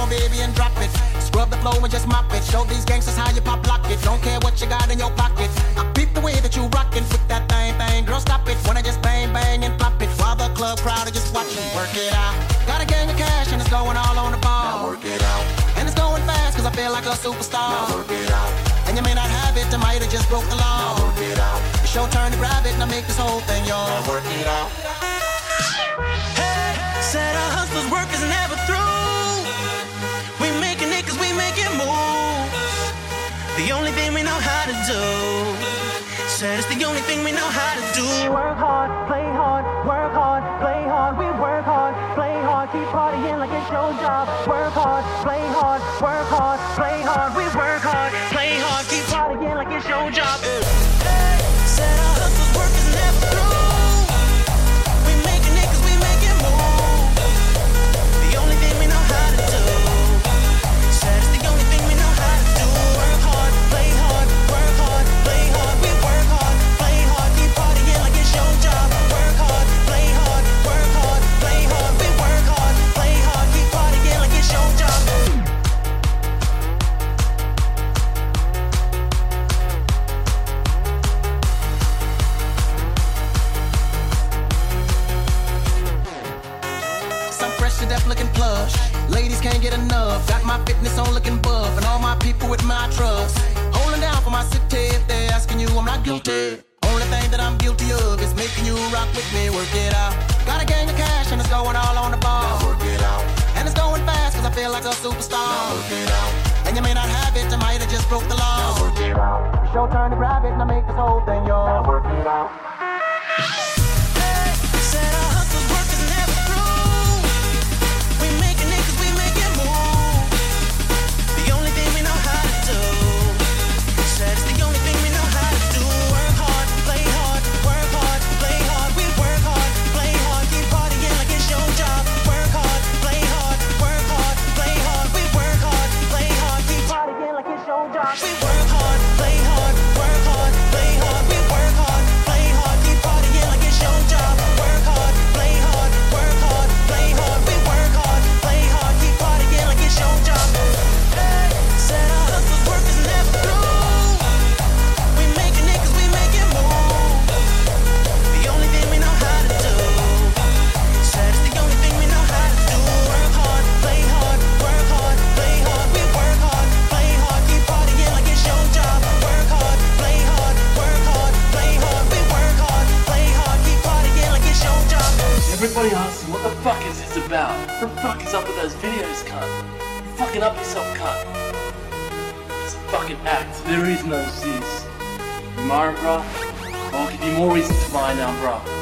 baby, and drop it. Scrub the flow and just mop it. Show these gangsters how you pop lock it. Don't care what you got in your pocket. I peep the way that you rockin' with that thing. Girl, stop it. Wanna just bang, bang, and pop it. While the club crowd are just watching. Work it out. Got a gang of cash and it's going all on the ball. Now work it out. And it's going fast cause I feel like a superstar. Now work it out. And you may not have it, I might have just broke the law. Now work it out. It's your turn to grab it and I make this whole thing yours. Now work it out. Hey, said our hustlers' work is never through. We making it cause we making moves. The only thing we know how to do. Said it's the only thing we know how to do. Work hard, play hard, work hard, play hard. We work hard, play hard, keep partying like it's your job. Work hard, play hard, work hard, play hard. We work hard, play hard, keep partying like it's your job. Hey, said our hustlers' work is never through. We making it cause we making moves. The only thing we know how to do. Said it's the only thing we know how to do. Work hard, play hard, work hard, play hard. We work hard, play hard, keep partying like it's your job. Work hard, play hard, work hard, play hard. We work hard, play hard, keep partying like it's your job. Some fresh to death looking plush. Ladies can't get enough. Got my fitness on looking buff. And all my people with my trust. Holding down for my city. If they're asking you, I'm not guilty. Only thing that I'm guilty of is making you rock with me. Work it out. Got a gang of cash and it's going all on the ball. Now work it out. And it's going fast cause I feel like a superstar. Now work it out. And you may not have it, I might have just broke the law. Now work it out. It's your turn to grab it and I make this whole thing yours. Now work it out. Said our hustlers' work is never through. We making it cause we making moves. The only thing we know how to do. Said it's the only thing we know how to do. Work hard, play hard, work hard, play hard. We work hard, play hard, keep partying like it's your job. Work hard, play hard, work hard, play hard. We work hard, play hard, keep partying like it's your job. We work hard, play hard, work hard, play hard. We work hard, play hard, keep partying like it's your job. Work hard, play hard, work hard, play hard. We work hard, play hard, keep partying like it's your job. Hey, said our hustlers' work is never through. We making it cause we making moves. The only thing we know how to do. Said it's the only thing we know how to do. Work hard, play hard, work hard, play hard. We work hard, play hard, keep partying like it's your job. Work hard, play hard, work hard, play hard. We work hard, play hard, keep partying like it's your job. Everybody asks me, what the fuck is this about? What the fuck is up with those videos, cunt? You fucking up yourself, cunt. It's a fucking act. There is no sis. You married, bruh? I'll give you more reason to lie now, bruh.